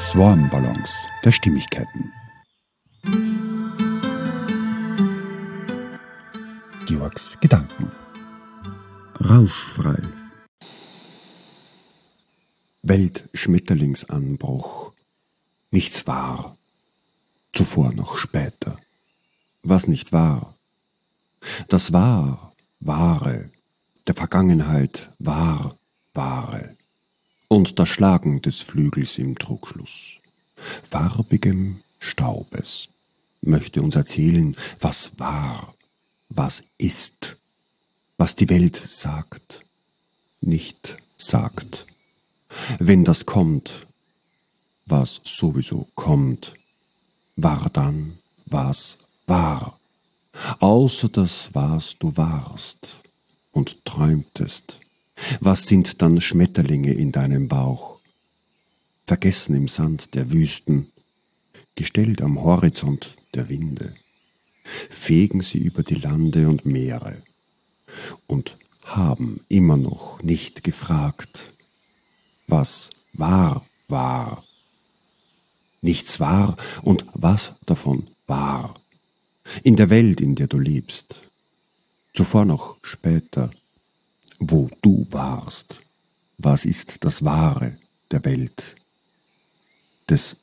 Swarmballons der Stimmigkeiten. Georgs Gedanken. Rauschfrei. Weltschmetterlingsanbruch. Nichts war, zuvor noch später. Was nicht war, das war, wahre, der Vergangenheit war, wahre. Und das Schlagen des Flügels im Trugschluss, farbigem Staubes, möchte uns erzählen, was war, was ist, was die Welt sagt, nicht sagt. Wenn das kommt, was sowieso kommt, war dann, was war, außer das, was du warst und träumtest. Was sind dann Schmetterlinge in deinem Bauch, vergessen im Sand der Wüsten, gestellt am Horizont der Winde, fegen sie über die Lande und Meere und haben immer noch nicht gefragt, was war, war. Nichts war und was davon war. In der Welt, in der du lebst, zuvor noch später, wo du warst. Was ist das Wahre der Welt, des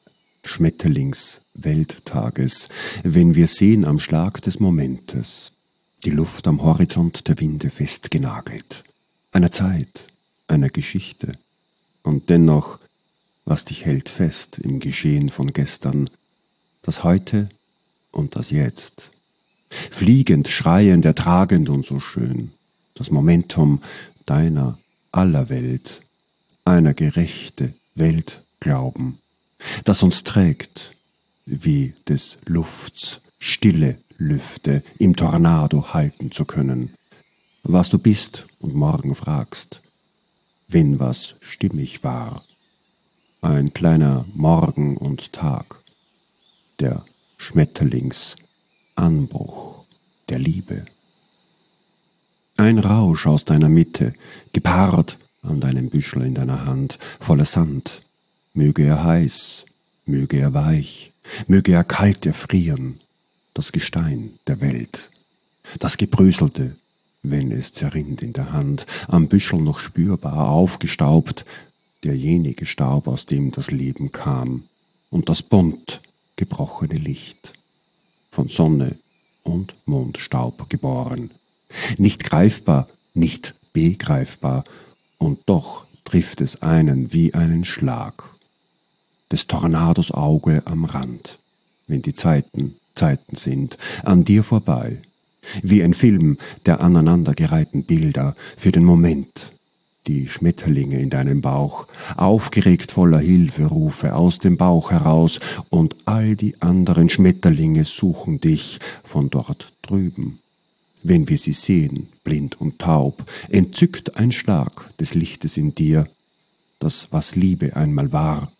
Schmetterlings-Welttages, wenn wir sehen am Schlag des Momentes, die Luft am Horizont der Winde festgenagelt, einer Zeit, einer Geschichte, und dennoch, was dich hält fest im Geschehen von gestern, das Heute und das Jetzt, fliegend, schreiend, ertragend und so schön, das Momentum deiner aller Welt, einer gerechte Welt glauben, das uns trägt, wie des Lufts stille Lüfte im Tornado halten zu können, was du bist und morgen fragst, wenn was stimmig war, ein kleiner Morgen und Tag, der Schmetterlingsanbruch der Liebe. Ein Rausch aus deiner Mitte, gepaart an deinem Büschel in deiner Hand, voller Sand. Möge er heiß, möge er weich, möge er kalt erfrieren, das Gestein der Welt. Das Gebröselte, wenn es zerrinnt in der Hand, am Büschel noch spürbar aufgestaubt, derjenige Staub, aus dem das Leben kam, und das bunt gebrochene Licht, von Sonne und Mondstaub geboren. Nicht greifbar, nicht begreifbar, und doch trifft es einen wie einen Schlag. Des Tornados Auge am Rand, wenn die Zeiten sind, an dir vorbei, wie ein Film der aneinandergereihten Bilder für den Moment, die Schmetterlinge in deinem Bauch, aufgeregt voller Hilferufe aus dem Bauch heraus, und all die anderen Schmetterlinge suchen dich von dort drüben. Wenn wir sie sehen, blind und taub, entzückt ein Schlag des Lichtes in dir, das, was Liebe einmal war.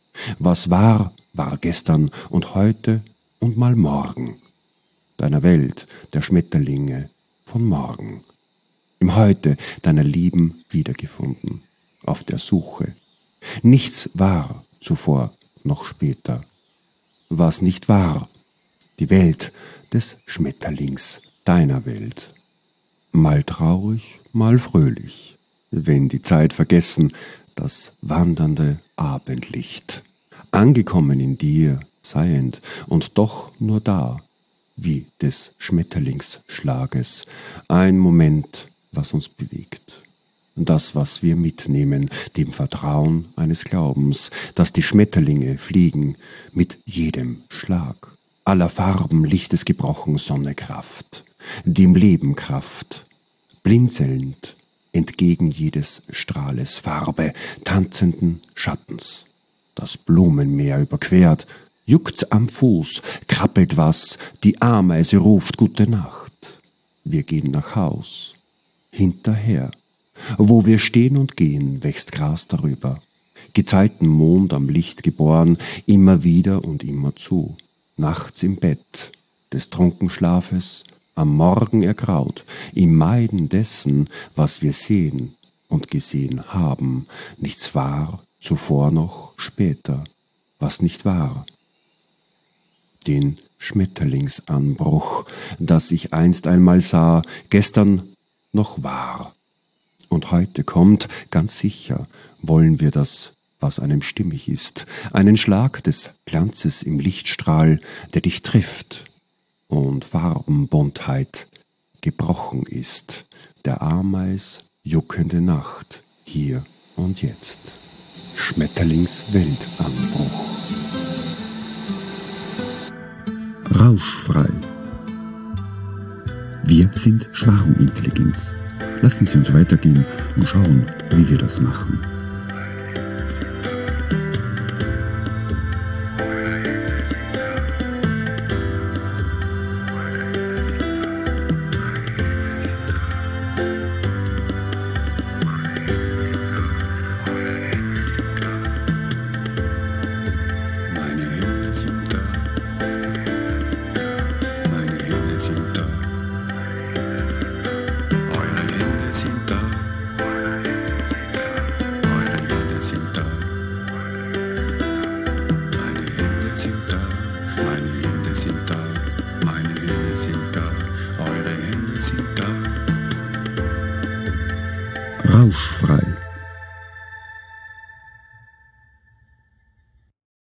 Was war, war gestern und heute und mal morgen, deiner Welt, der Schmetterlinge von morgen. Im Heute deiner Lieben wiedergefunden, auf der Suche. Nichts war zuvor noch später. Was nicht war, die Welt des Schmetterlings, deiner Welt. Mal traurig, mal fröhlich, wenn die Zeit vergessen, das wandernde Abendlicht. Angekommen in dir, seiend und doch nur da, wie des Schmetterlingsschlages, ein Moment, was uns bewegt. Das, was wir mitnehmen, dem Vertrauen eines Glaubens, dass die Schmetterlinge fliegen mit jedem Schlag. Aller Farben Lichtes gebrochen Sonnekraft, dem Leben Kraft, blinzelnd entgegen jedes Strahles Farbe, tanzenden Schattens. Das Blumenmeer überquert, juckt's am Fuß, krabbelt was, die Ameise ruft Gute Nacht. Wir gehen nach Haus, hinterher. Wo wir stehen und gehen, wächst Gras darüber. Gezeitenmond am Licht geboren, immer wieder und immer zu. Nachts im Bett, des Trunkenschlafes, am Morgen ergraut, im Meiden dessen, was wir sehen und gesehen haben, nichts war, zuvor noch später. was nicht war. Den Schmetterlingsanbruch, das ich einst einmal sah, gestern noch war. Und heute kommt, ganz sicher, wollen wir das, was einem stimmig ist, einen Schlag des Glanzes im Lichtstrahl, der dich trifft, und Farbenbuntheit gebrochen ist, der Ameis juckende Nacht, hier und jetzt. Schmetterlingsweltanbruch. Rauschfrei. Wir sind Schwarmintelligenz. Lassen Sie uns weitergehen und schauen, wie wir das machen. Meine Hände sind da. Meine Hände sind da. Eure Hände sind da. Eure Hände sind da. Meine Hände sind da. Meine Hände sind da. Meine Hände sind da. Eure Hände sind da. Rauschfrei.